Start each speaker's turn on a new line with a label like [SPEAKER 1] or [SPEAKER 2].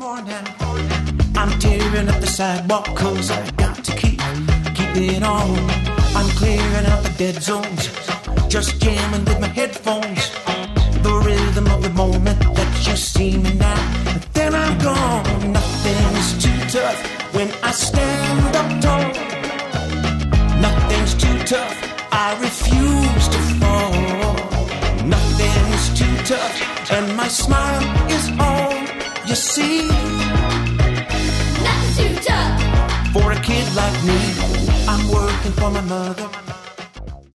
[SPEAKER 1] morning. I'm tearing up the sidewalk 'cause I got to keep it on. I'm clearing out the dead zones, just jamming with my headphones. The rhythm of the moment that you see me now. But then I'm gone. Nothing's too tough when I stand up tall. Nothing's too tough. I refuse to fall. Nothing's too tough, and my smile is all you see.
[SPEAKER 2] Nothing's too tough
[SPEAKER 1] For a kid like me, I'm working for my mother.